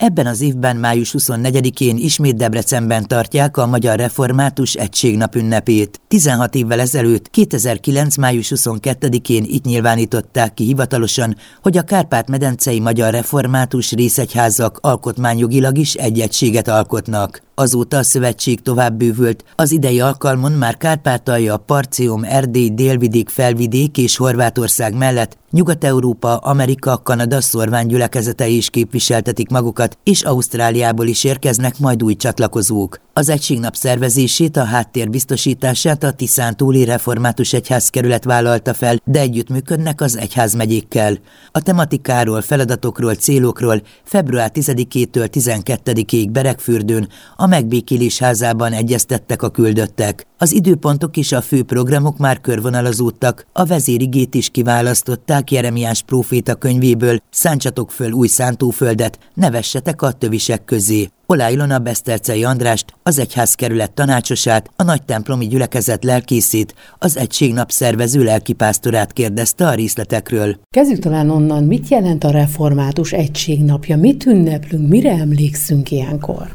Ebben az évben május 24-én ismét Debrecenben tartják a Magyar Református Egységnap ünnepét. 16 évvel ezelőtt, 2009. május 22-én itt nyilvánították ki hivatalosan, hogy a Kárpát-medencei Magyar Református Részegyházak alkotmányjogilag is egy egységet alkotnak. Azóta a szövetség tovább bővült, az idei alkalmon már Kárpátalja, Parcium, Erdély, Délvidék, Felvidék és Horvátország mellett Nyugat-Európa, Amerika, Kanada szorványgyülekezetei is képviseltetik magukat, és Ausztráliából is érkeznek majd új csatlakozók. Az Egységnap szervezését, a háttér biztosítását a Tiszántúli Református Egyházkerület vállalta fel, de együttműködnek az egyházmegyékkel. A tematikáról, feladatokról, célokról február 10-től 12-ig Beregfürdőn, a Megbékélés házában egyeztettek a küldöttek. Az időpontok és a fő programok már körvonalazódtak, a vezérigét is kiválasztották Jeremiás próféta könyvéből: szántsatok föl új szántóföldet, ne vessetek a tövisek közé. Oláh Ilona Besztercei Andrást, az egyházkerület tanácsosát, a nagytemplomi gyülekezet lelkészét, az Egységnap szervező lelkipásztorát kérdezte a részletekről. Kezdjük talán onnan, mit jelent a Református Egységnapja, mit ünneplünk, mire emlékszünk ilyenkor?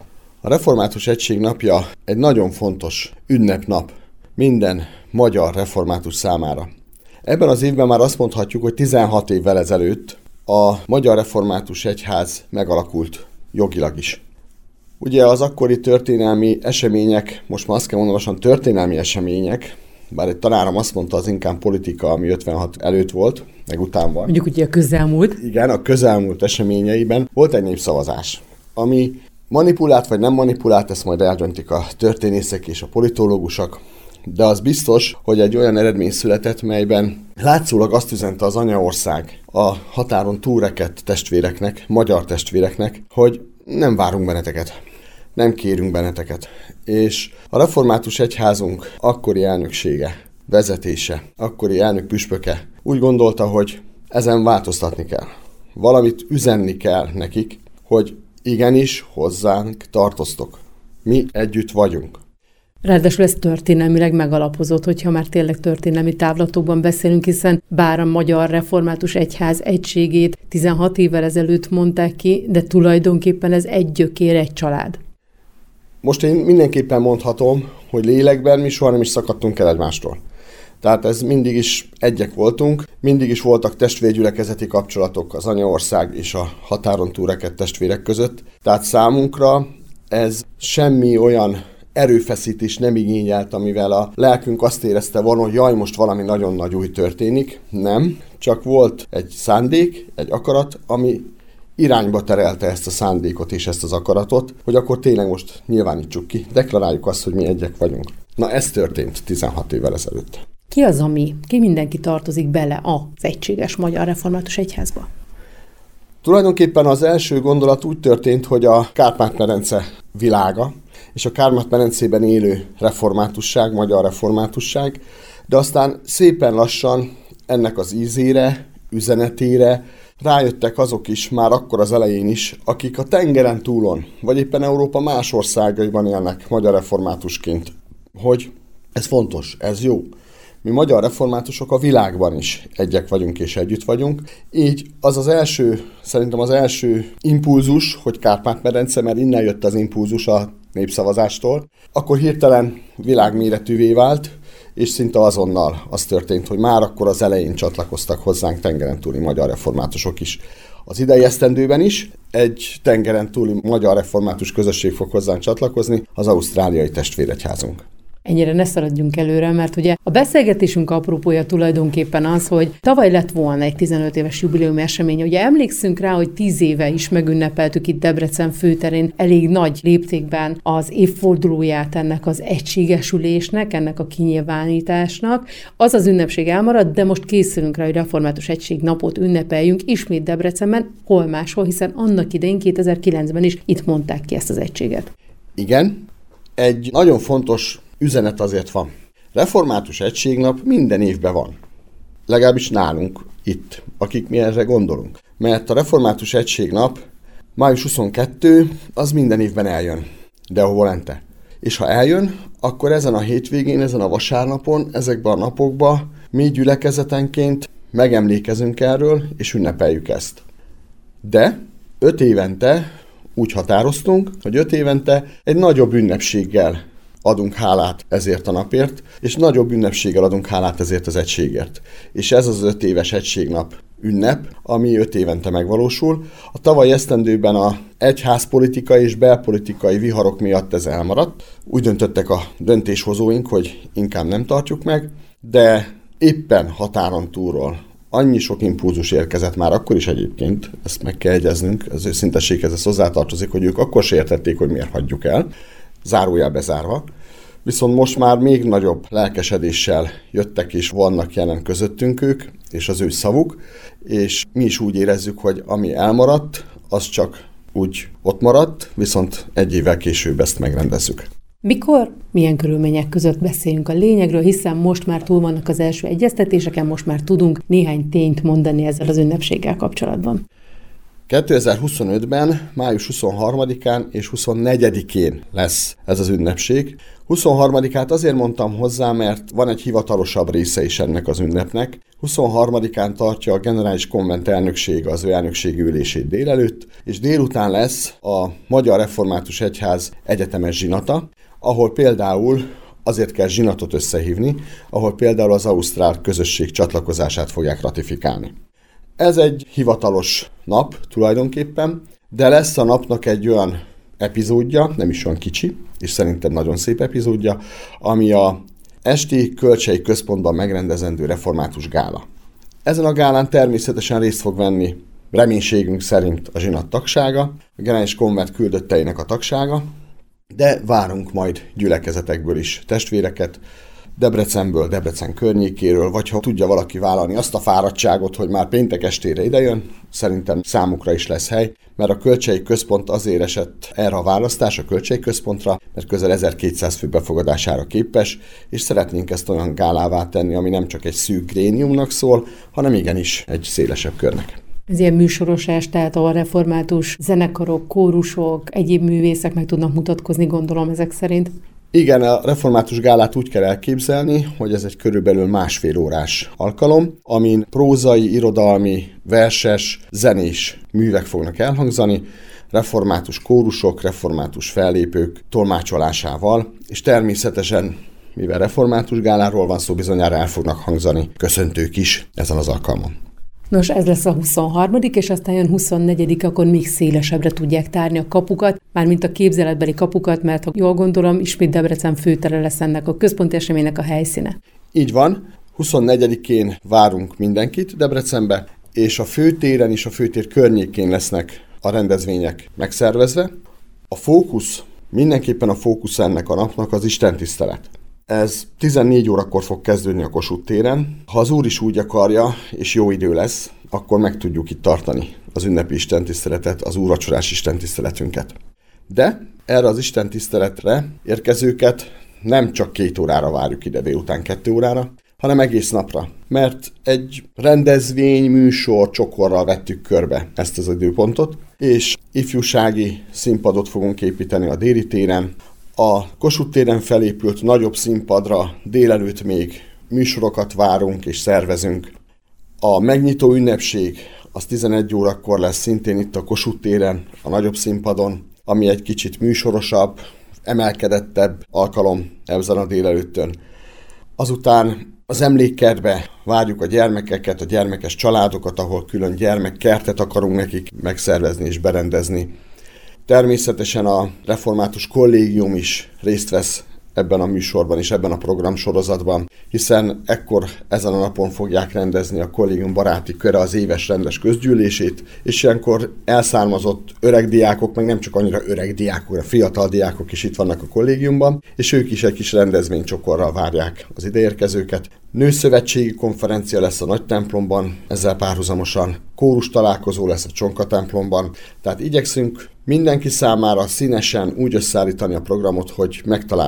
A Református Egységnapja egy nagyon fontos ünnepnap minden magyar református számára. Ebben az évben már azt mondhatjuk, hogy 16 évvel ezelőtt a Magyar Református Egyház megalakult jogilag is. Ugye az akkori történelmi események, most már azt kell mondanom, történelmi események, bár egy tanárom azt mondta, az inkább politika, ami 56 előtt volt, meg után van. Mondjuk ugye a közelmúlt. Igen, a közelmúlt eseményeiben volt egy népszavazás, ami manipulált vagy nem manipulált, ezt majd eldöntik a történészek és a politológusok, de az biztos, hogy egy olyan eredmény született, melyben látszólag azt üzente az anyaország a határon túlrekedt testvéreknek, magyar testvéreknek, hogy nem várunk benneteket, nem kérünk benneteket. És a Református Egyházunk akkori elnöksége, vezetése, akkori elnök püspöke úgy gondolta, hogy ezen változtatni kell. Valamit üzenni kell nekik, hogy igenis hozzánk tartoztok. Mi együtt vagyunk. Ráadásul ez történelmileg megalapozott, hogyha már tényleg történelmi távlatokban beszélünk, hiszen bár a Magyar Református Egyház egységét 16 évvel ezelőtt mondták ki, de tulajdonképpen ez egy gyökér, egy család. Most én mindenképpen mondhatom, hogy lélekben mi soha nem is szakadtunk el egymástól. Tehát ez mindig is egyek voltunk, mindig is voltak testvérgyülekezeti kapcsolatok az anyaország és a határon túlrekedt testvérek között. Tehát számunkra ez semmi olyan erőfeszítés nem igényelt, amivel a lelkünk azt érezte volna, hogy jaj, most valami nagyon nagy új történik. Nem, csak volt egy szándék, egy akarat, ami irányba terelte ezt a szándékot és ezt az akaratot, hogy akkor tényleg most nyilvánítsuk ki, deklaráljuk azt, hogy mi egyek vagyunk. Na ez történt 16 évvel ezelőtt. Ki az, ami? Ki mindenki tartozik bele az egységes Magyar Református Egyházba? Tulajdonképpen az első gondolat úgy történt, hogy a Kárpát-medence világa, és a Kárpát-medencében élő reformátusság, magyar reformátusság, de aztán szépen lassan ennek az ízére, üzenetére rájöttek azok is, már akkor az elején is, akik a tengeren túlon, vagy éppen Európa más országaiban élnek magyar reformátusként, hogy ez fontos, ez jó. Mi magyar reformátusok a világban is egyek vagyunk és együtt vagyunk. Így szerintem az első impulzus, hogy Kárpát-medence, mert innen jött az impulzus a népszavazástól, akkor hirtelen világméretűvé vált, és szinte azonnal az történt, hogy már akkor az elején csatlakoztak hozzánk tengeren túli magyar reformátusok is. Az idei esztendőben is egy tengeren túli magyar református közösség fog hozzánk csatlakozni, az ausztráliai testvéregyházunk. Ennyire ne szaladjunk előre, mert ugye a beszélgetésünk apropója tulajdonképpen az, hogy tavaly lett volna egy 15 éves jubileumi esemény. Ugye emlékszünk rá, hogy 10 éve is megünnepeltük itt Debrecen főterén elég nagy léptékben az évfordulóját ennek az egységesülésnek, ennek a kinyilvánításnak. Az az ünnepség elmaradt, de most készülünk rá, hogy Református Egységnapot ünnepeljünk ismét Debrecenben, hol máshol, hiszen annak idején 2009-ben is itt mondták ki ezt az egységet. Igen, egy nagyon fontos üzenet azért van. Református Egységnap minden évben van. Legalábbis nálunk, itt, akik mi erre gondolunk. Mert a Református Egységnap május 22, az minden évben eljön. De volente. És ha eljön, akkor ezen a hétvégén, ezen a vasárnapon, ezekben a napokban mi gyülekezetenként megemlékezünk erről, és ünnepeljük ezt. De 5 évente úgy határoztunk, hogy 5 évente egy nagyobb ünnepséggel adunk hálát ezért a napért, és nagyobb ünnepséggel adunk hálát ezért az egységért. És ez az 5 éves egységnap ünnep, ami 5 évente megvalósul. A tavalyi esztendőben a egyházpolitikai és belpolitikai viharok miatt ez elmaradt. Úgy döntöttek a döntéshozóink, hogy inkább nem tartjuk meg, de éppen határon túlról annyi sok impulzus érkezett már akkor is egyébként, ezt meg kell egyeznünk, az őszintességhez ez hozzátartozik, hogy ők akkor se értették, hogy miért hagyjuk el, zárójel bezárva. Viszont most már még nagyobb lelkesedéssel jöttek és vannak jelen közöttünk ők, és az ő szavuk, és mi is úgy érezzük, hogy ami elmaradt, az csak úgy ott maradt, viszont 1 évvel később ezt megrendezzük. Mikor, milyen körülmények között beszéljünk a lényegről, hiszen most már túl vannak az első egyeztetéseken, most már tudunk néhány tényt mondani ezzel az ünnepséggel kapcsolatban. 2025-ben, május 23-án és 24-én lesz ez az ünnepség. 23-át azért mondtam hozzá, mert van egy hivatalosabb része is ennek az ünnepnek. 23-án tartja a Generális Konvent elnöksége az ő elnökségi ülését délelőtt, és délután lesz a Magyar Református Egyház egyetemes zsinata, ahol például azért kell zsinatot összehívni, ahol például az ausztrál közösség csatlakozását fogják ratifikálni. Ez egy hivatalos nap tulajdonképpen, de lesz a napnak egy olyan epizódja, nem is olyan kicsi, és szerintem nagyon szép epizódja, ami a esti Kölcsei Központban megrendezendő református gála. Ezen a gálán természetesen részt fog venni reménységünk szerint a zsinat tagsága, a Generális Konvent küldötteinek a tagsága, de várunk majd gyülekezetekből is testvéreket, Debrecenből, Debrecen környékéről, vagy ha tudja valaki vállalni azt a fáradtságot, hogy már péntek estére idejön, szerintem számukra is lesz hely, mert a Kölcsei Központ azért esett erre a választás, a Kölcsei Központra, mert közel 1200 fő befogadására képes, és szeretnénk ezt olyan gálává tenni, ami nem csak egy szűk gréniumnak szól, hanem igenis egy szélesebb körnek. Ez ilyen műsorosás, tehát a református zenekarok, kórusok, egyéb művészek meg tudnak mutatkozni, gondolom ezek szerint. Igen, a református gálát úgy kell elképzelni, hogy ez egy körülbelül 1,5 órás alkalom, amin prózai, irodalmi, verses, zenés művek fognak elhangzani, református kórusok, református fellépők tolmácsolásával, és természetesen, mivel református gáláról van szó, bizonyára el fognak hangzani köszöntők is ezen az alkalmon. Nos, ez lesz a 23. és aztán jön 24. akkor még szélesebbre tudják tárni a kapukat, mármint a képzeletbeli kapukat, mert ha jól gondolom, ismét Debrecen főtere lesz ennek a központi eseménynek a helyszíne. Így van, 24-én várunk mindenkit Debrecenbe, és a főtéren és a főtér környékén lesznek a rendezvények megszervezve. A fókusz, mindenképpen a fókusz ennek a napnak az istentisztelet. Ez 14 órakor fog kezdődni a Kossuth téren. Ha az Úr is úgy akarja, és jó idő lesz, akkor meg tudjuk itt tartani az ünnepi istentiszteletet, az úrvacsorás istentiszteletünket. De erre az istentiszteletre érkezőket nem csak 2 órára várjuk ide délután 2 órára, hanem egész napra. Mert egy rendezvény, műsor, csokorral vettük körbe ezt az időpontot, és ifjúsági színpadot fogunk építeni a déli téren. A Kossuth téren felépült nagyobb színpadra délelőtt még műsorokat várunk és szervezünk. A megnyitó ünnepség az 11 órakor lesz szintén itt a Kossuth téren, a nagyobb színpadon, ami egy kicsit műsorosabb, emelkedettebb alkalom ezen a délelőttön. Azután az emlékkertbe várjuk a gyermekeket, a gyermekes családokat, ahol külön gyermekkertet akarunk nekik megszervezni és berendezni. Természetesen a református kollégium is részt vesz ebben a műsorban és ebben a programsorozatban, hiszen ekkor ezen a napon fogják rendezni a kollégium baráti köre az éves rendes közgyűlését, és ilyenkor elszármazott öreg diákok, meg nem csak annyira öreg diákok, de fiatal diákok is itt vannak a kollégiumban, és ők is egy kis rendezvénycsokorral várják az ideérkezőket. Nőszövetségi konferencia lesz a nagy templomban, ezzel párhuzamosan kórus találkozó lesz a Csonka templomban, tehát igyekszünk mindenki számára színesen úgy összeállítani a programot, hogy megtalálja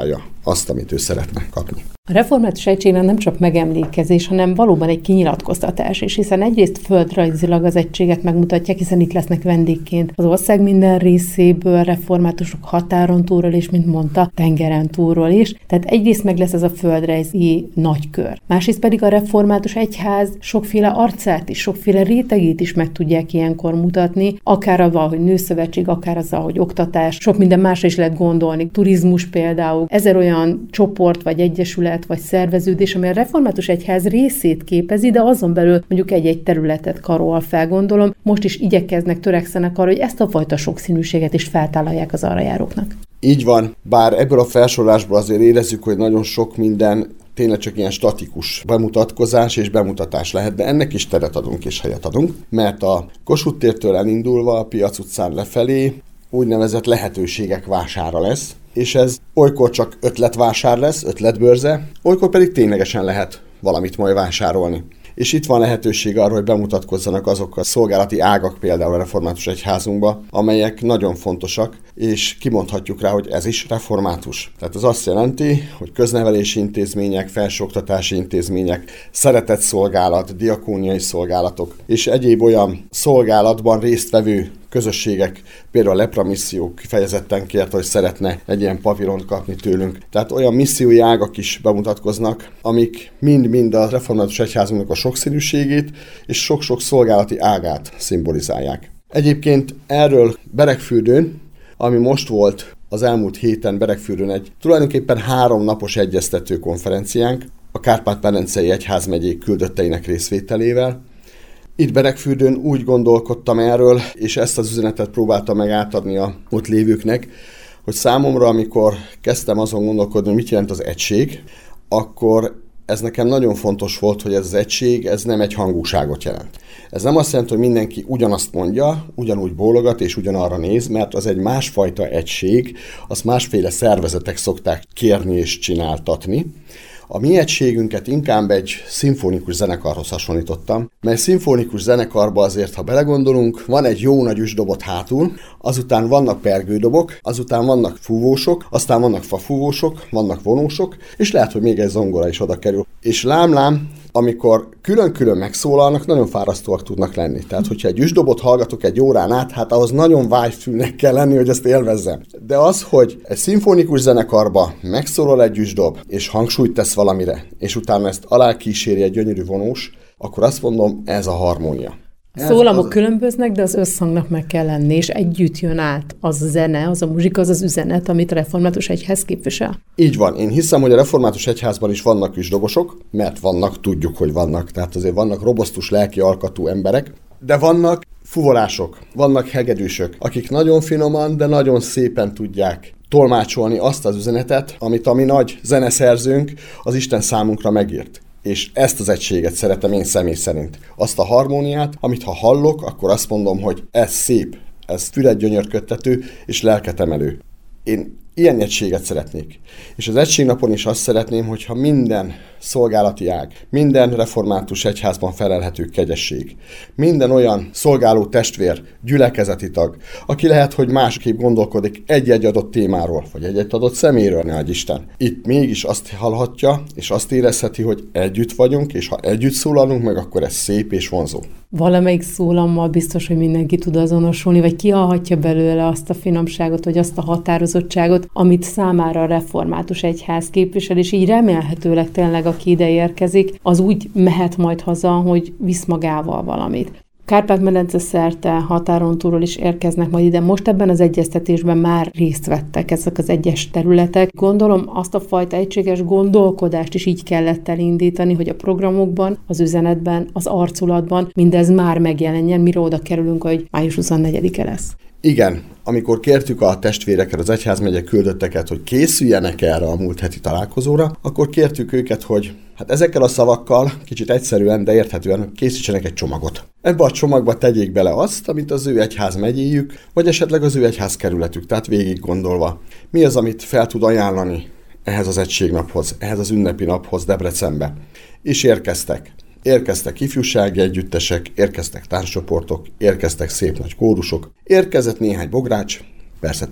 azt, amit ő szeretne kapni. A református egységnek nem csak megemlékezés, hanem valóban egy kinyilatkoztatás is, hiszen egyrészt földrajzilag az egységet megmutatják, hiszen itt lesznek vendégként az ország minden részéből, reformátusok határon túlról és, mint mondta, tengeren túlról is. Tehát egyrészt meg lesz ez a földrajzi nagykör. Másrészt pedig a református egyház sokféle arcát is, sokféle rétegét is meg tudják ilyenkor mutatni, akár azzal, hogy nőszövetség, akár azzal, hogy oktatás, sok minden másra is lehet gondolni, turizmus például, 1000 olyan csoport vagy egyesület vagy szerveződés, ami a református egyház részét képezi, de azon belül mondjuk egy-egy területet karol fel, gondolom. Most is igyekeznek, törekszenek arra, hogy ezt a fajta sokszínűséget is feltállalják az arrajáróknak. Így van, bár ebből a felsorolásból azért érezzük, hogy nagyon sok minden tényleg csak ilyen statikus bemutatkozás és bemutatás lehet, de ennek is teret adunk és helyet adunk, mert a Kossuth tértől elindulva a Piac utcán lefelé úgynevezett lehetőségek vására lesz, és ez olykor csak ötletvásár lesz, ötletbörze, olykor pedig ténylegesen lehet valamit majd vásárolni. És itt van lehetőség arra, hogy bemutatkozzanak azok a szolgálati ágak például a református egyházunkba, amelyek nagyon fontosak, és kimondhatjuk rá, hogy ez is református. Tehát ez azt jelenti, hogy köznevelési intézmények, felsőoktatási intézmények, szeretetszolgálat, diakóniai szolgálatok és egyéb olyan szolgálatban résztvevő közösségek, például a Lepra Misszió kifejezetten kérte, hogy szeretne egy ilyen pavilont kapni tőlünk. Tehát olyan missziói ágak is bemutatkoznak, amik mind-mind a református egyházunknak a sokszínűségét és sok-sok szolgálati ágát szimbolizálják. Egyébként erről Beregfürdőn, ami most volt az elmúlt héten Beregfürdőn egy tulajdonképpen 3 napos egyeztető konferenciánk a Kárpát-medencei egyházmegyék küldötteinek részvételével. Itt Beregfürdőn úgy gondolkodtam erről, és ezt az üzenetet próbáltam meg átadni a ott lévőknek, hogy számomra, amikor kezdtem azon gondolkodni, hogy mit jelent az egység, akkor ez nekem nagyon fontos volt, hogy ez az egység, ez nem egy hangúságot jelent. Ez nem azt jelenti, hogy mindenki ugyanazt mondja, ugyanúgy bólogat és ugyanarra néz, mert az egy másfajta egység, azt másféle szervezetek szokták kérni és csináltatni. A mi egységünket inkább egy szimfonikus zenekarhoz hasonlítottam, mert szimfonikus zenekarba azért, ha belegondolunk, van egy jó nagy üsdobot hátul, azután vannak pergődobok, azután vannak fúvósok, aztán vannak fafúvósok, vannak vonósok, és lehet, hogy még egy zongora is oda kerül. És lám, amikor külön-külön megszólalnak, nagyon fárasztóak tudnak lenni. Tehát, hogyha egy üsdobot hallgatok egy órán át, hát ahhoz nagyon vágyfülnek kell lenni, hogy ezt élvezzem. De az, hogy egy szimfonikus zenekarba megszólal egy üsdob, és hangsúlyt tesz valamire, és utána ezt alá kíséri egy gyönyörű vonós, akkor azt mondom, ez a harmónia. A szólamok különböznek, de az összhangnak meg kell lenni, és együtt jön át az a zene, az a muzsika, az az üzenet, amit a református egyház képvisel. Így van. Én hiszem, hogy a református egyházban is vannak üsdobosok, mert vannak, tudjuk, hogy vannak. Tehát azért vannak robosztus lelki alkatú emberek, de vannak fuvolások, vannak hegedűsök, akik nagyon finoman, de nagyon szépen tudják tolmácsolni azt az üzenetet, amit a mi nagy zeneszerzőnk az Isten számunkra megírt. És ezt az egységet szeretem én személy szerint. Azt a harmóniát, amit ha hallok, akkor azt mondom, hogy ez szép, ez fület gyönyörködtető és lelket emelő. Én ilyen egységet szeretnék. És az egységnapon is azt szeretném, hogyha minden szolgálati ág, minden református egyházban felelhető kegyesség, minden olyan szolgáló testvér, gyülekezeti tag, aki lehet, hogy másképp gondolkodik egy-egy adott témáról, vagy egy-egy adott személyről, ne adj Isten. Itt mégis azt hallhatja, és azt érezheti, hogy együtt vagyunk, és ha együtt szólalunk meg, akkor ez szép és vonzó. Valamelyik szólammal biztos, hogy mindenki tud azonosulni, vagy kihallhatja belőle azt a finomságot, vagy azt a határozottságot, amit számára a református egyház képvisel, és így remélhetőleg tényleg, aki ide érkezik, az úgy mehet majd haza, hogy visz magával valamit. Kárpát-medence szerte határon túlról is érkeznek majd ide. Most ebben az egyeztetésben már részt vettek ezek az egyes területek. Gondolom azt a fajta egységes gondolkodást is így kellett elindítani, hogy a programokban, az üzenetben, az arculatban mindez már megjelenjen, mire oda kerülünk, hogy május 24-e lesz. Igen, amikor kértük a testvéreket, az egyházmegyek küldötteket, hogy készüljenek erre a múlt heti találkozóra, akkor kértük őket, hogy hát ezekkel a szavakkal, kicsit egyszerűen, de érthetően készítsenek egy csomagot. Ebbe a csomagba tegyék bele azt, amit az ő egyházmegyéjük, vagy esetleg az ő egyházkerületük, tehát végig gondolva. Mi az, amit fel tud ajánlani ehhez az egységnaphoz, ehhez az ünnepi naphoz Debrecenbe. És érkeztek. Érkeztek ifjúsági együttesek, érkeztek társcsoportok, érkeztek szép nagy kórusok, érkezett néhány bogrács, persze tele,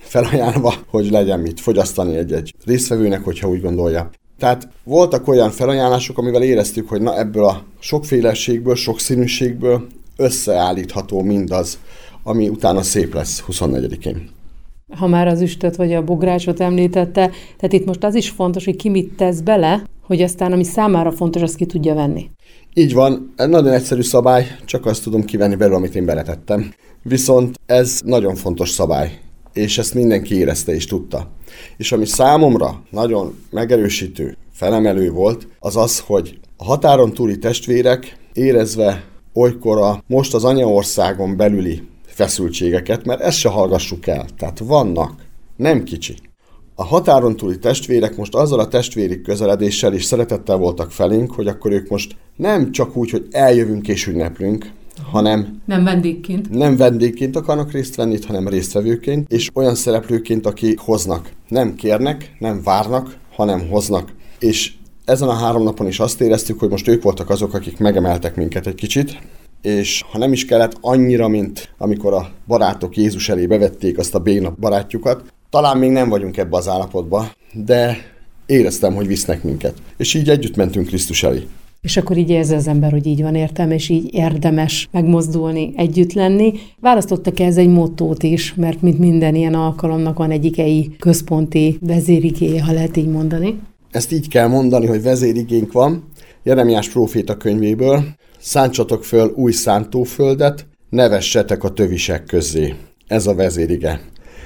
felajánlva, hogy legyen mit fogyasztani egy résztvevőnek, hogyha úgy gondolja. Tehát voltak olyan felajánlások, amivel éreztük, hogy na ebből a sokféleségből, sokszínűségből összeállítható mindaz, ami utána szép lesz 24-én. Ha már az üstöt vagy a bográcsot említette, tehát itt most az is fontos, hogy ki mit tesz bele, hogy aztán ami számára fontos, azt ki tudja venni. Így van, nagyon egyszerű szabály, csak azt tudom kivenni belőle, amit én beletettem. Viszont ez nagyon fontos szabály, és ezt mindenki érezte és tudta. És ami számomra nagyon megerősítő, felemelő volt, az az, hogy a határon túli testvérek érezve olykor most az anyaországon belüli feszültségeket, mert ezt se hallgassuk el, tehát vannak, nem kicsi. A határon túli testvérek most azzal a testvéri közeledéssel és szeretettel voltak felénk, hogy akkor ők most nem csak úgy, hogy eljövünk és ünneplünk, hanem nem vendégként akarnak részt venni, hanem résztvevőként, és olyan szereplőként, akik hoznak. Nem kérnek, nem várnak, hanem hoznak. És ezen a 3 napon is azt éreztük, hogy most ők voltak azok, akik megemeltek minket egy kicsit, és ha nem is kellett annyira, mint amikor a barátok Jézus elé bevették azt a béna barátjukat, talán még nem vagyunk ebbe az állapotba, de éreztem, hogy visznek minket. És így együtt mentünk Krisztus elé. És akkor így érzi az ember, hogy így van értelme, és így érdemes megmozdulni, együtt lenni. Választottak ez egy mottót is, mert mint minden ilyen alkalomnak van egyik központi vezérigéje, ha lehet így mondani. Ezt így kell mondani, hogy vezérigénk van. Jeremiás próféta könyvéből: szántsatok föl új szántóföldet, ne vessetek a tövisek közzé. Ez a vezérige.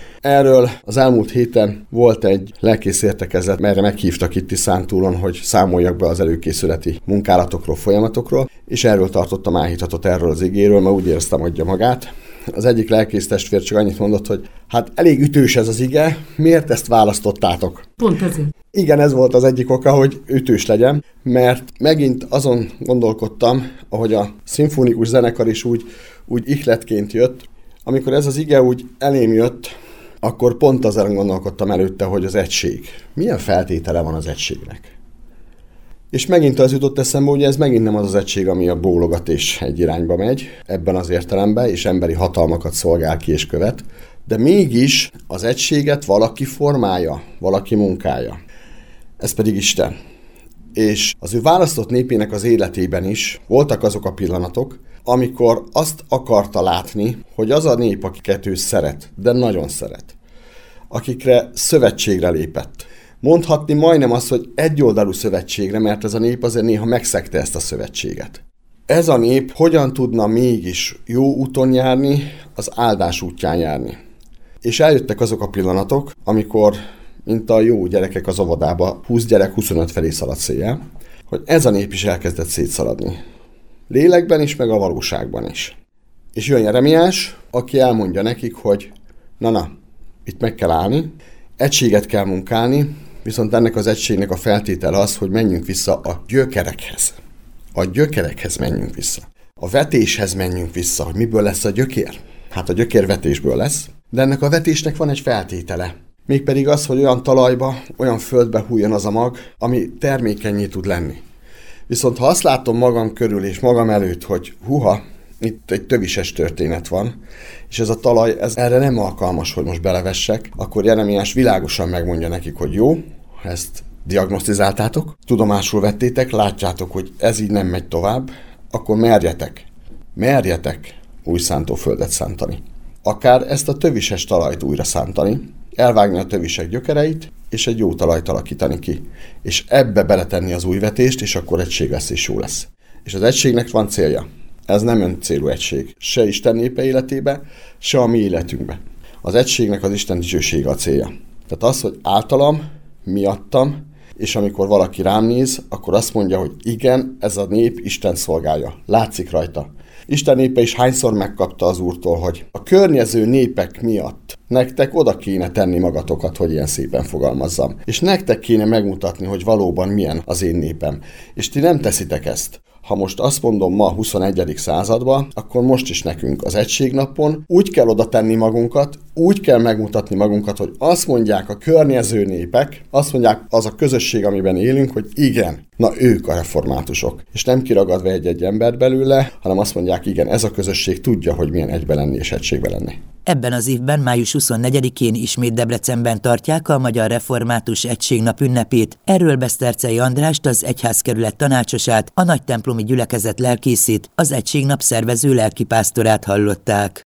Erről az elmúlt héten volt egy lelkész értekezlet, melyre meghívtak itt Tiszántúlon, hogy számoljak be az előkészületi munkálatokról, folyamatokról, és erről tartottam áhítatot erről az igéről, mert úgy éreztem, adja magát. Az egyik lelkész testvér csak annyit mondott, hogy hát elég ütős ez az ige, miért ezt választottátok? Pont ezért. Igen, ez volt az egyik oka, hogy ütős legyen, mert megint azon gondolkodtam, ahogy a szimfonikus zenekar is úgy ihletként jött, amikor ez az ige úgy elém jött, akkor pont azon gondolkodtam előtte, hogy az egység. Milyen feltétele van az egységnek? És megint az jutott eszembe, hogy ez megint nem az az egység, ami a bólogat és egy irányba megy, ebben az értelemben, és emberi hatalmakat szolgál ki és követ, de mégis az egységet valaki formálja, valaki munkálja. Ez pedig Isten. És az ő választott népének az életében is voltak azok a pillanatok, amikor azt akarta látni, hogy az a nép, akiket ő szeret, de nagyon szeret, akikre szövetségre lépett. Mondhatni majdnem azt, hogy egyoldalú szövetségre, mert ez a nép azért néha megszegte ezt a szövetséget. Ez a nép hogyan tudna mégis jó úton járni, az áldás útján járni. És eljöttek azok a pillanatok, amikor, mint a jó gyerekek az óvodába, 20 gyerek 25 felé szaladt széjjel, hogy ez a nép is elkezdett szétszaladni. Lélekben is, meg a valóságban is. És jön Jeremiás, aki elmondja nekik, hogy na, itt meg kell állni, egységet kell munkálni, viszont ennek az egységnek a feltétele az, hogy menjünk vissza a gyökerekhez. A gyökerekhez menjünk vissza. A vetéshez menjünk vissza, hogy miből lesz a gyökér. Hát a gyökér vetésből lesz, de ennek a vetésnek van egy feltétele. Mégpedig az, hogy olyan talajba, olyan földbe hújjon az a mag, ami termékenyé tud lenni. Viszont ha azt látom magam körül és magam előtt, hogy itt egy tövises történet van, és ez a talaj erre nem alkalmas, hogy most belevessek, akkor Jeremiás világosan megmondja nekik, hogy jó, ezt diagnosztizáltátok, tudomásul vettétek, látjátok, hogy ez így nem megy tovább, akkor merjetek új szántóföldet szántani. Akár ezt a tövises talajt újra szántani, elvágni a tövisek gyökereit, és egy jó talajt alakítani ki. És ebbe beletenni az új vetést, és akkor egység lesz és jó lesz. És az egységnek van célja. Ez nem öncélú egység. Se Isten népe életébe, se a mi életünkbe. Az egységnek az Isten dicsősége a célja. Tehát az, hogy általam, miattam, és amikor valaki rám néz, akkor azt mondja, hogy igen, ez a nép Isten szolgálja. Látszik rajta. Isten népe is hányszor megkapta az Úrtól, hogy a környező népek miatt nektek oda kéne tenni magatokat, hogy ilyen szépen fogalmazzam. És nektek kéne megmutatni, hogy valóban milyen az én népem. És ti nem teszitek ezt. Ha most azt mondom ma 21. században, akkor most is nekünk az egységnapon úgy kell oda tenni magunkat, úgy kell megmutatni magunkat, hogy azt mondják a környező népek, azt mondják az a közösség, amiben élünk, hogy igen, na ők a reformátusok. És nem kiragadva egy-egy embert belőle, hanem azt mondják, igen, ez a közösség tudja, hogy milyen egybe lenni és egységbe lenni. Ebben az évben, május 24-én ismét Debrecenben tartják a Magyar Református Egységnap ünnepét. Erről Beszterczei Andrást, az egyházkerület tanácsosát, a nagytemplomi gyülekezet lelkészét, az Egységnap szervező lelkipásztorát hallották.